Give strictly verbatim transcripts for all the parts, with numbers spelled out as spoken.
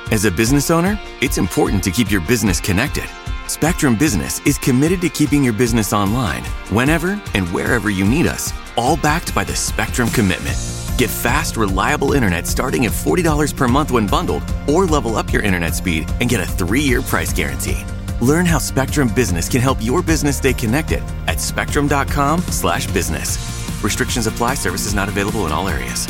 As a business owner, it's important to keep your business connected. Spectrum Business is committed to keeping your business online whenever and wherever you need us, all backed by the Spectrum Commitment. Get fast, reliable internet starting at forty dollars per month when bundled, or level up your internet speed and get a three-year price guarantee. Learn how Spectrum Business can help your business stay connected at spectrum.com slash business. Restrictions apply. Services not available in all areas.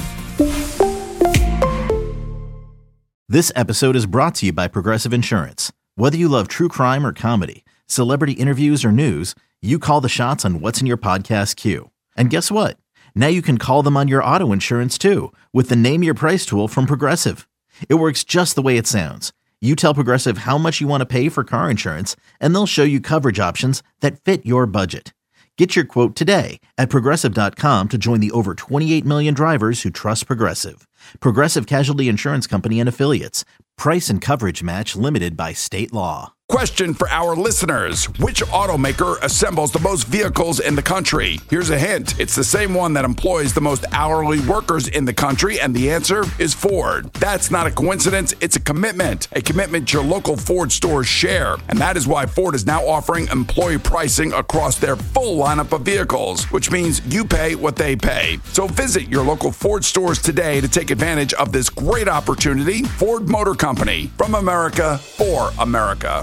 This episode is brought to you by Progressive Insurance. Whether you love true crime or comedy, celebrity interviews or news, you call the shots on what's in your podcast queue. And guess what? Now you can call them on your auto insurance too with the Name Your Price tool from Progressive. It works just the way it sounds. You tell Progressive how much you want to pay for car insurance, and they'll show you coverage options that fit your budget. Get your quote today at Progressive dot com to join the over twenty-eight million drivers who trust Progressive. Progressive Casualty Insurance Company and Affiliates. Price and coverage match limited by state law. Question for our listeners. Which automaker assembles the most vehicles in the country? Here's a hint. It's the same one that employs the most hourly workers in the country, and the answer is Ford. That's not a coincidence. It's a commitment. A commitment your local Ford stores share. And that is why Ford is now offering employee pricing across their full lineup of vehicles, which means you pay what they pay. So visit your local Ford stores today to take advantage of this great opportunity. Ford Motor Company, from America, for America.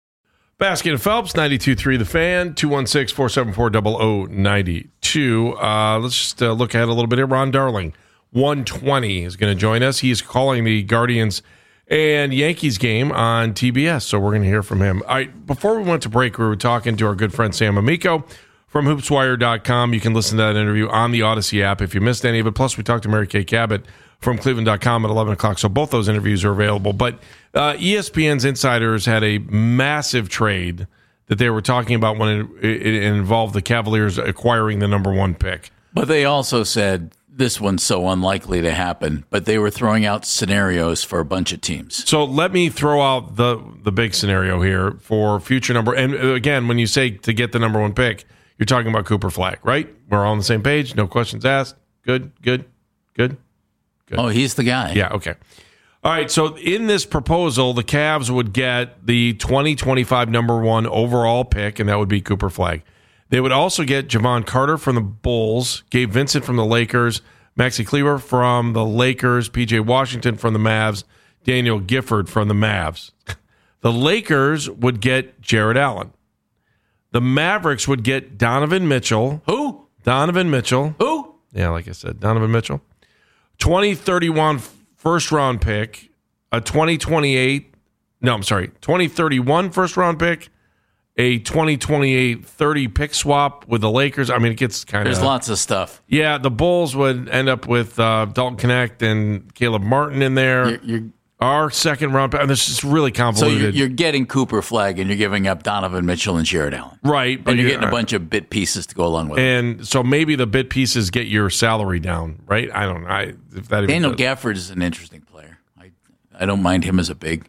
Baskin and Phelps, ninety-two point three The Fan, two one six, four seven four, zero zero nine two. Uh, let's just uh, look ahead a little bit here. Ron Darling, one twenty, is going to join us. He's calling the Guardians and Yankees game on T B S, so we're going to hear from him. All right, before we went to break, we were talking to our good friend Sam Amico from hoops wire dot com. You can listen to that interview on the Odyssey app if you missed any of it. Plus, we talked to Mary Kay Cabot from cleveland dot com at eleven o'clock, so both those interviews are available. But uh, E S P N's insiders had a massive trade that they were talking about when it, it, it involved the Cavaliers acquiring the number one pick. But they also said this one's so unlikely to happen, but they were throwing out scenarios for a bunch of teams. So let me throw out the, the big scenario here for future number. And again, when you say to get the number one pick, you're talking about Cooper Flagg, right? We're all on the same page. No questions asked. Good, good, good. Good. Oh, he's the guy. Yeah, okay. All right, so in this proposal, the Cavs would get the twenty twenty-five number one overall pick, and that would be Cooper Flagg. They would also get Javon Carter from the Bulls, Gabe Vincent from the Lakers, Maxi Kleber from the Lakers, P J Washington from the Mavs, Daniel Gifford from the Mavs. The Lakers would get Jared Allen. The Mavericks would get Donovan Mitchell. Who? Donovan Mitchell. Who? Yeah, like I said, Donovan Mitchell. twenty thirty-one first round pick, a twenty twenty-eight, no, I'm sorry, twenty thirty-one first round pick, a twenty twenty-eight thirty pick swap with the Lakers. I mean, it gets kind of. There's lots of stuff. Yeah, the Bulls would end up with uh, Dalton Knecht and Caleb Martin in there. You're, you're, Our second round pick, and this is really convoluted. So you're, you're getting Cooper Flagg and you're giving up Donovan Mitchell and Jared Allen. Right. But and you're, you're getting a bunch of bit pieces to go along with it. And so maybe the bit pieces get your salary down, right? I don't know. I, if that Daniel does. Gafford is an interesting player. I I don't mind him as a big.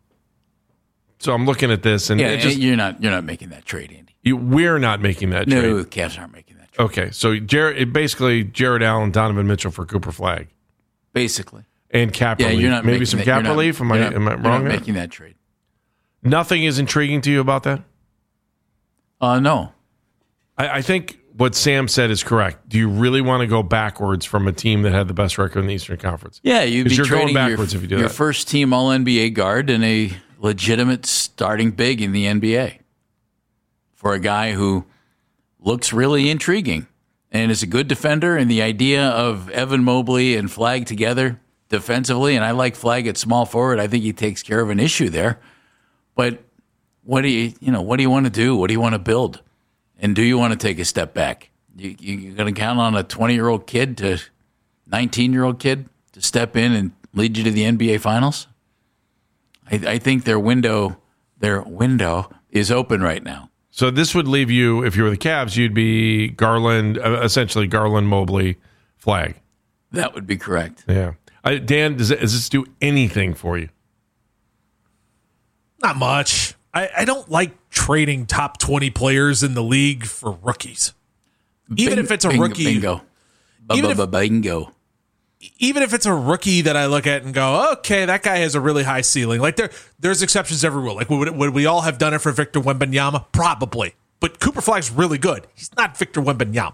So I'm looking at this, and yeah, it just, you're not you're not making that trade, Andy. You, we're not making that no, trade. No, the Cavs aren't making that trade. Okay, so Jared, basically Jared Allen, Donovan Mitchell for Cooper Flagg. Basically. And cap yeah, relief. You're not Maybe some that, cap not, relief? Am I, not, am I wrong? You're not there? making that trade. Nothing is intriguing to you about that? Uh, no. I, I think what Sam said is correct. Do you really want to go backwards from a team that had the best record in the Eastern Conference? Yeah, you'd be you're trading going backwards your, if you do your that. first team All N B A guard and a legitimate starting big in the N B A for a guy who looks really intriguing and is a good defender. And the idea of Evan Mobley and Flagg together defensively, and I like Flagg at small forward. I think he takes care of an issue there. But what do you, you know, what do you want to do? What do you want to build? And do you want to take a step back? You, you're going to count on a twenty-year-old kid to nineteen-year-old kid to step in and lead you to the N B A Finals? I, I think their window, their window is open right now. So this would leave you, if you were the Cavs, you'd be Garland, uh, essentially Garland, Mobley, Flagg. That would be correct. Yeah. Uh, Dan, does, it, does this do anything for you? Not much. I, I don't like trading top twenty players in the league for rookies. Even Bing, if it's a bing, rookie. Bingo. Even if, bingo. even if it's a rookie that I look at and go, okay, that guy has a really high ceiling. Like there, there's exceptions to every rule. Like would, would we all have done it for Victor Wembanyama? Probably. But Cooper Flag's really good. He's not Victor Wembanyama.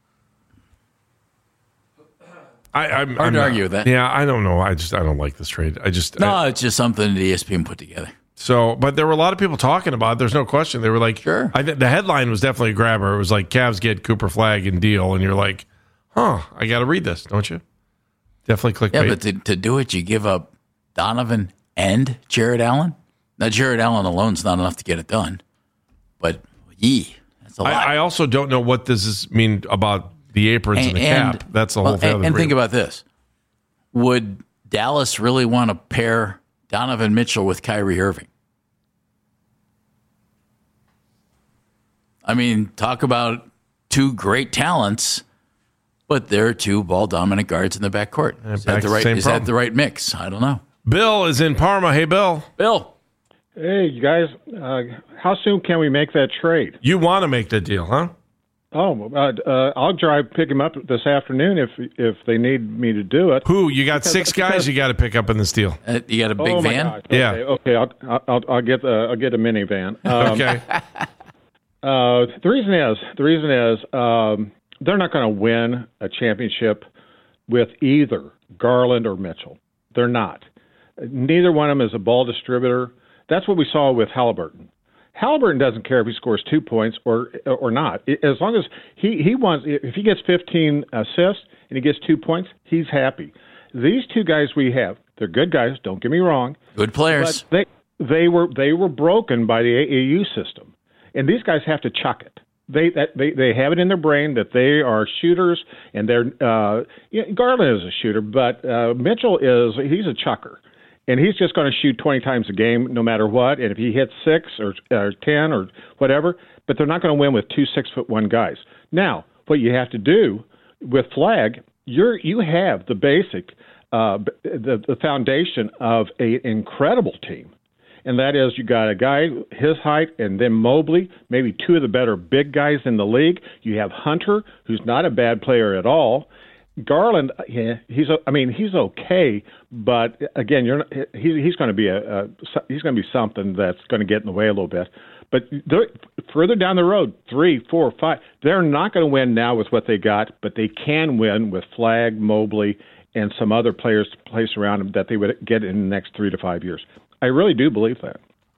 I, I'm, Hard I'm to not, argue with that. Yeah, I don't know. I just I don't like this trade. I just No, I, it's just something that E S P N put together. so. But there were a lot of people talking about it. There's no question. They were like, Sure. I th- the headline was definitely a grabber. It was like Cavs get Cooper Flag and deal, and you're like, huh? I got to read this, don't you? Definitely clickbait. Yeah, but to, to do it, you give up Donovan and Jared Allen. Now, Jared Allen alone's not enough to get it done, but yee, that's a lot. I, I also don't know what this is mean about the aprons and, and the cap. That's the whole well, thing. And, and think about this: would Dallas really want to pair Donovan Mitchell with Kyrie Irving? I mean, talk about two great talents, but they're two ball-dominant guards in the backcourt. Is, back that the, to the right, same is problem. that the right mix? I don't know. Bill is in Parma. Hey, Bill. Bill, Hey, you guys, uh, how soon can we make that trade? You want to make that deal, huh? Oh, uh, uh, I'll drive pick him up this afternoon if if they need me to do it. Who? You got six guys you got to pick up in this deal. uh, you got a big oh my van? gosh. Okay, Yeah. Okay. I'll, I'll I'll get the I'll get a minivan. Um, Okay. Uh, the reason is the reason is um, they're not going to win a championship with either Garland or Mitchell. They're not. Neither one of them is a ball distributor. That's what we saw with Halliburton. Halliburton doesn't care if he scores two points or or not. As long as he, he wants, if he gets fifteen assists and he gets two points, he's happy. These two guys we have, they're good guys. Don't get me wrong. Good players. But they they were they were broken by the A A U system, and these guys have to chuck it. They that they, they have it in their brain that they are shooters, and they're uh, you know, Garland is a shooter, but uh, Mitchell is he's a chucker. And he's just going to shoot twenty times a game no matter what. And if he hits six or, or ten or whatever, but they're not going to win with two six-foot-one guys. Now, what you have to do with Flag, you're, you have the basic, uh, the, the foundation of an incredible team. And that is you got a guy his height and then Mobley, maybe two of the better big guys in the league. You have Hunter, who's not a bad player at all. Garland, yeah, he's. I mean, he's okay, but again, you're. Not, he, he's going to be a, a. He's going to be something that's going to get in the way a little bit. But further down the road, three, four, five, they're not going to win now with what they got, but they can win with Flag, Mobley, and some other players to place around them that they would get in the next three to five years. I really do believe that.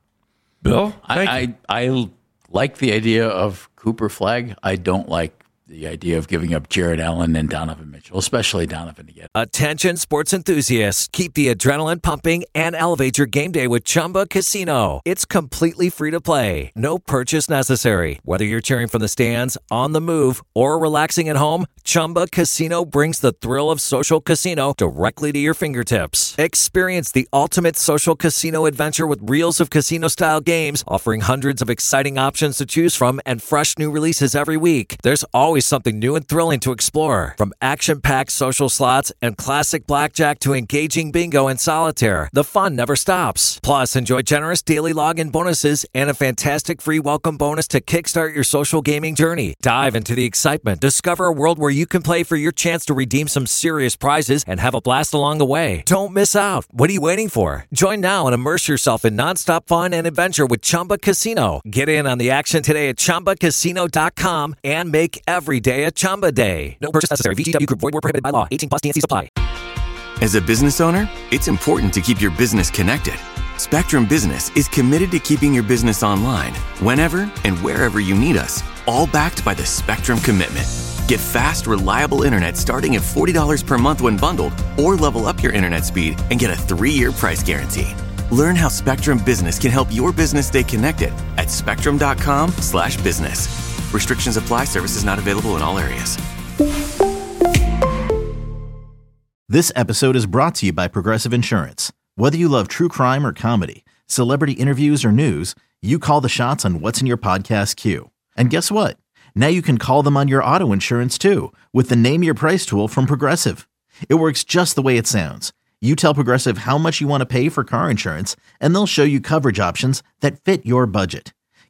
Bill, thank I, you. I I like the idea of Cooper Flag. I don't like the idea of giving up Jared Allen and Donovan Mitchell, especially Donovan again. Attention sports enthusiasts. Keep the adrenaline pumping and elevate your game day with Chumba Casino. It's completely free to play. No purchase necessary. Whether you're cheering from the stands, on the move, or relaxing at home, Chumba Casino brings the thrill of social casino directly to your fingertips. Experience the ultimate social casino adventure with reels of casino-style games, offering hundreds of exciting options to choose from and fresh new releases every week. There's always something new and thrilling to explore. From action-packed social slots and classic blackjack to engaging bingo and solitaire, the fun never stops. Plus, enjoy generous daily login bonuses and a fantastic free welcome bonus to kickstart your social gaming journey. Dive into the excitement. Discover a world where you can play for your chance to redeem some serious prizes and have a blast along the way. Don't miss out. What are you waiting for? Join now and immerse yourself in nonstop fun and adventure with Chumba Casino. Get in on the action today at Chumba Casino dot com and make every day a Chumba day. No purchase necessary. V G W Group. Void where prohibited by law. eighteen plus T N Cs apply. As a business owner, it's important to keep your business connected. Spectrum Business is committed to keeping your business online whenever and wherever you need us, all backed by the Spectrum Commitment. Get fast, reliable internet starting at forty dollars per month when bundled, or level up your internet speed and get a three-year price guarantee. Learn how Spectrum Business can help your business stay connected at spectrum dot com slash business. Restrictions apply. Services not available in all areas. This episode is brought to you by Progressive Insurance. Whether you love true crime or comedy, celebrity interviews or news, you call the shots on what's in your podcast queue. And guess what? Now you can call them on your auto insurance too with the Name Your Price tool from Progressive. It works just the way it sounds. You tell Progressive how much you want to pay for car insurance, and they'll show you coverage options that fit your budget.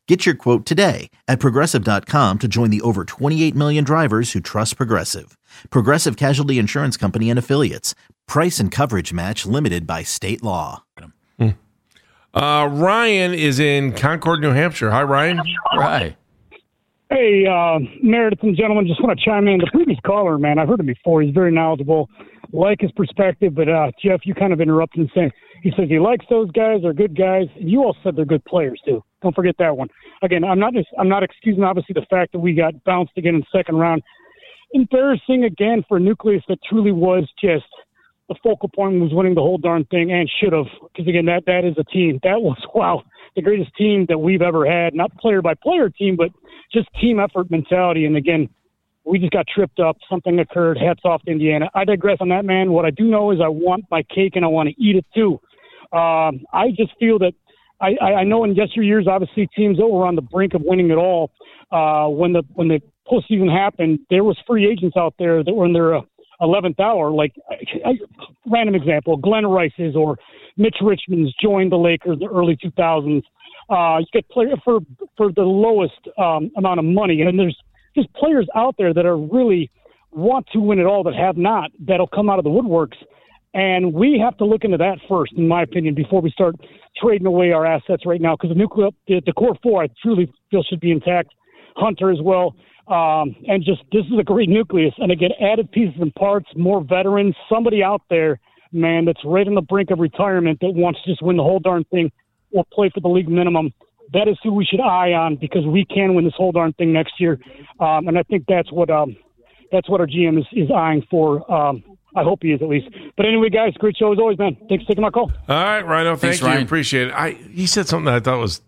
Get your quote today at Progressive dot com to join the over twenty-eight million drivers who trust Progressive. Progressive Casualty Insurance Company and Affiliates. Price and coverage match limited by state law. Hmm. Uh, Ryan is in Concord, New Hampshire. Hi, Ryan. Right. Hey, uh, Meredith and gentlemen, just want to chime in. The previous caller, man, I've heard him before. He's very knowledgeable. Like his perspective, but uh, Jeff, you kind of interrupted and saying he says he likes those guys. They're good guys. And you all said they're good players too. Don't forget that one. Again, I'm not just, I'm not excusing obviously the fact that we got bounced again in the second round. Embarrassing again for a Nucleus that truly was just the focal point, was winning the whole darn thing and should have. Because again, that that is a team that was wow the greatest team that we've ever had. Not player by player team, but just team effort mentality. And again, we just got tripped up. Something occurred. Hats off to Indiana. I digress on that, man. What I do know is I want my cake and I want to eat it too. Um, I just feel that I, I know in yesteryears, obviously, teams that were on the brink of winning it all, uh, when the when the postseason happened, there was free agents out there that were in their uh, eleventh hour. Like, I, I, random example, Glenn Rice's or Mitch Richmond's joined the Lakers in the early two thousands. Uh, you get player for for the lowest um, amount of money, and there's just players out there that are really want to win it all that have not, that'll come out of the woodworks. And we have to look into that first, in my opinion, before we start trading away our assets right now. Because the nuclear, the, the core four, I truly feel should be intact. Hunter as well. Um, and just, this is a great nucleus. And again, added pieces and parts, more veterans, somebody out there, man, that's right on the brink of retirement that wants to just win the whole darn thing or play for the league minimum. That is who we should eye on, because we can win this whole darn thing next year. Um, and I think that's what um, that's what our G M is, is eyeing for. Um, I hope he is, at least. But anyway, guys, great show as always, man. Thanks for taking my call. All right, Rhino. Thank Thanks, you. Ryan. Appreciate it. I he said something that I thought was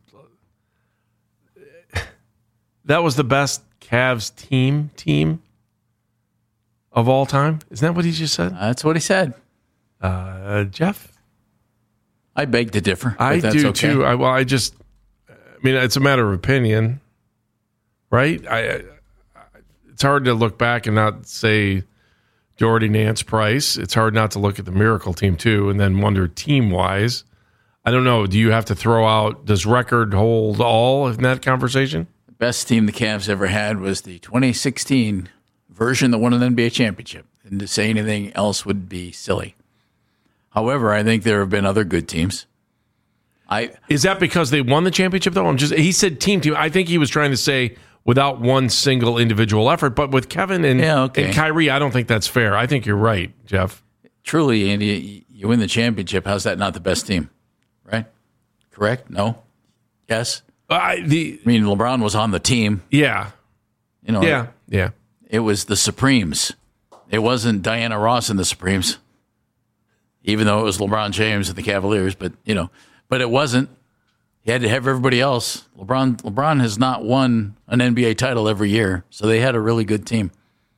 that was the best Cavs team team of all time. Isn't that what he just said? That's what he said. Uh, Jeff, I beg to differ. but I that's do okay. too. I, well, I just, I mean, it's a matter of opinion, right? I, I it's hard to look back and not say Jordy, Nance, Price. It's hard not to look at the Miracle team too, and then wonder team wise. I don't know. Do you have to throw out? Does record hold all in that conversation? The best team the Cavs ever had was the twenty sixteen version that won an N B A championship, and to say anything else would be silly. However, I think there have been other good teams. I Is that because they won the championship though? I'm just. He said team team. I think he was trying to say without one single individual effort. But with Kevin and, Yeah, okay. and Kyrie, I don't think that's fair. I think you're right, Jeff. truly, Andy, you win the championship. How's that not the best team? Right? Correct? No? Yes? I the I mean, LeBron was on the team. yeah You know, yeah yeah. It was the Supremes. It wasn't Diana Ross and the Supremes, even though it was LeBron James and the Cavaliers. But you know, but it wasn't. He had to have everybody else. LeBron LeBron has not won an N B A title every year, so they had a really good team.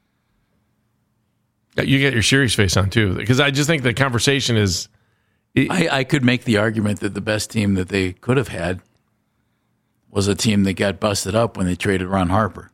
You get your serious face on too, because I just think the conversation is. I, I could make the argument that the best team that they could have had was a team that got busted up when they traded Ron Harper.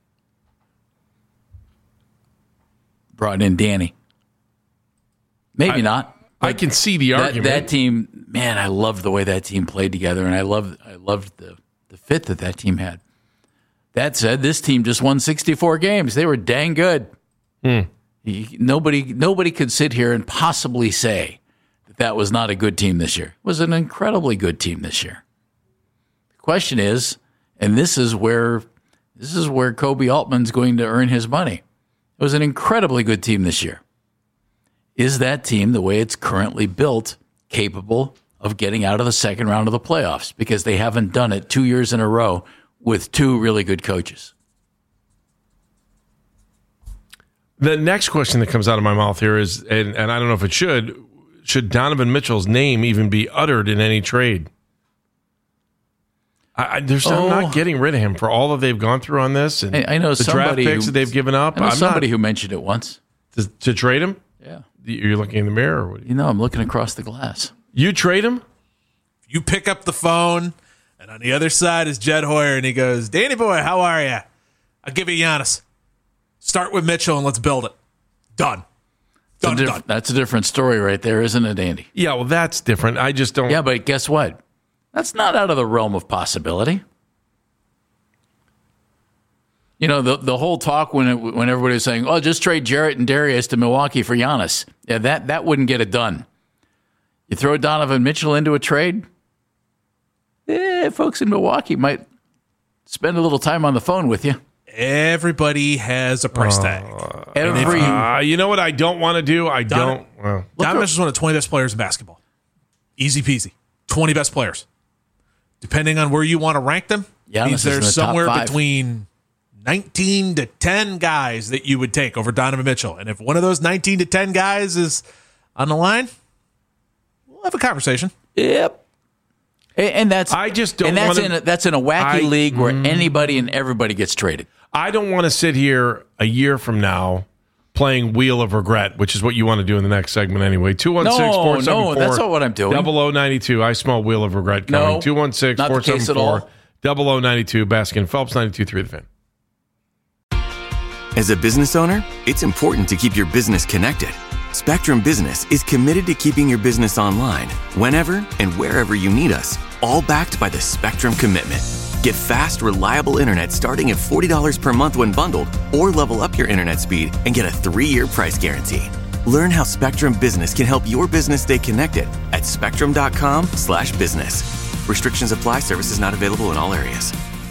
Brought in Danny. Maybe I, not. I can see the That, argument. that team, man, I loved the way that team played together, and I loved I loved the, the fit that that team had. That said, this team just won sixty-four games. They were dang good. Hmm. He, nobody nobody could sit here and possibly say that that was not a good team this year. It was an incredibly good team this year. The question is, and this is where this is where Kobe Altman's going to earn his money. It was an incredibly good team this year. Is that team, the way it's currently built, capable of getting out of the second round of the playoffs? Because they haven't done it two years in a row with two really good coaches. The next question that comes out of my mouth here is, and, and I don't know if it should, should Donovan Mitchell's name even be uttered in any trade? I, I, they're still Oh. not getting rid of him for all that they've gone through on this, and I, I know the draft somebody picks who, that they've given up. I know I'm somebody not, who mentioned it once. to, to trade him. Yeah. You're looking in the mirror. Or what do you, You know, I'm looking across the glass. you trade him? You pick up the phone, and on the other side is Jed Hoyer, and he goes, Danny boy, how are you? I'll give you Giannis. Start with Mitchell, and let's build it. Done. It's a Done, diff- done. That's a different story right there, isn't it, Andy? Yeah, well, that's different. I just don't. Yeah, but guess what? That's not out of the realm of possibility. You know, the the whole talk when it, when everybody was saying, "Oh, just trade Jarrett and Darius to Milwaukee for Giannis." Yeah, that that wouldn't get it done. You throw Donovan Mitchell into a trade, eh, folks in Milwaukee might spend a little time on the phone with you. Everybody has a price tag. Uh, Every uh, you know what I don't want to do? I Don- don't. Well, Donovan Mitchell's one of the twenty best players in basketball. Easy peasy. twenty best players. Depending on where you want to rank them, Giannis means is in there's the top somewhere five. between nineteen to ten guys that you would take over Donovan Mitchell. And if one of those nineteen to ten guys is on the line, we'll have a conversation. Yep. And and that's I just don't And that's wanna- in a, that's in a wacky I- league where mm. anybody and everybody gets traded. I don't want to sit here a year from now playing Wheel of Regret, which is what you want to do in the next segment anyway. two one six, four seven four, no, that's not what I'm doing. double oh ninety-two. I smell Wheel of Regret coming. No, two one six, not the four seven case at four, all. double oh ninety-two. Baskin Phelps, ninety-two point three The Fan. As a business owner, it's important to keep your business connected. Spectrum Business is committed to keeping your business online whenever and wherever you need us, all backed by the Spectrum Commitment. Get fast, reliable internet starting at forty dollars per month when bundled, or level up your internet speed and get a three-year price guarantee. Learn how Spectrum Business can help your business stay connected at spectrum.com slash business. Restrictions apply. Services not available in all areas.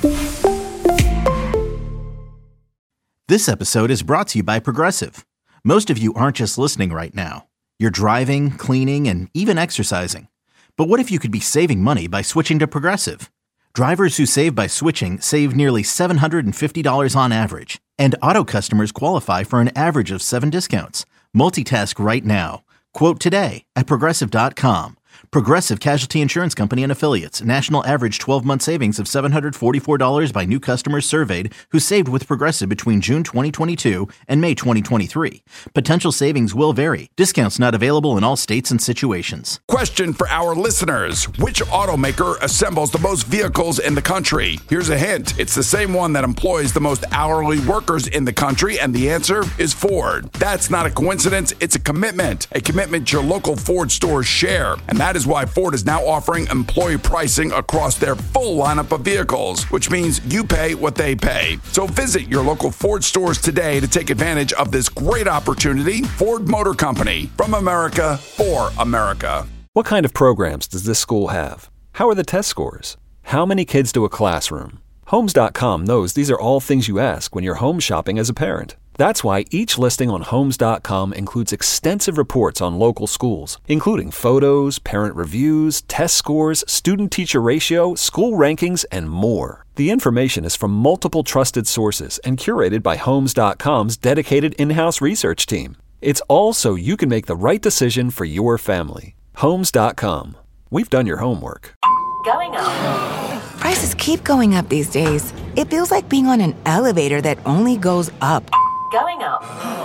This episode is brought to you by Progressive. Most of you aren't just listening right now. You're driving, cleaning, and even exercising. But what if you could be saving money by switching to Progressive? Drivers who save by switching save nearly seven hundred fifty dollars on average. And auto customers qualify for an average of seven discounts. Multitask right now. Quote today at Progressive dot com. Progressive Casualty Insurance Company and Affiliates. National average twelve-month savings of seven hundred forty-four dollars by new customers surveyed who saved with Progressive between June twenty twenty-two and May twenty twenty-three. Potential savings will vary. Discounts not available in all states and situations. Question for our listeners. Which automaker assembles the most vehicles in the country? Here's a hint. It's the same one that employs the most hourly workers in the country, and the answer is Ford. That's not a coincidence. It's a commitment. A commitment your local Ford stores share. And that is why Ford is now offering employee pricing across their full lineup of vehicles, which means you pay what they pay. So visit your local Ford stores today to take advantage of this great opportunity. Ford Motor Company, from America for America. What kind of programs does this school have? How are the test scores? How many kids do a classroom? Homes dot com knows these are all things you ask when you're home shopping as a parent. That's why each listing on Homes dot com includes extensive reports on local schools, including photos, parent reviews, test scores, student-teacher ratio, school rankings, and more. The information is from multiple trusted sources and curated by Homes dot com's dedicated in-house research team. It's all so you can make the right decision for your family. Homes dot com. We've done your homework. Going up. Prices keep going up these days. It feels like being on an elevator that only goes up. Going up.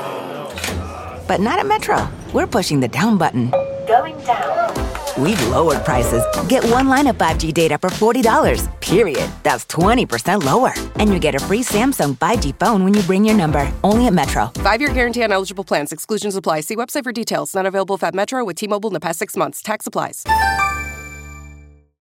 But not at Metro. We're pushing the down button. Going down. We've lowered prices. Get one line of five G data for forty dollars, period. That's twenty percent lower. And you get a free Samsung five G phone when you bring your number. Only at Metro. Five-year guarantee on eligible plans. Exclusions apply. See website for details. Not available at Metro with T-Mobile in the past six months. Tax applies.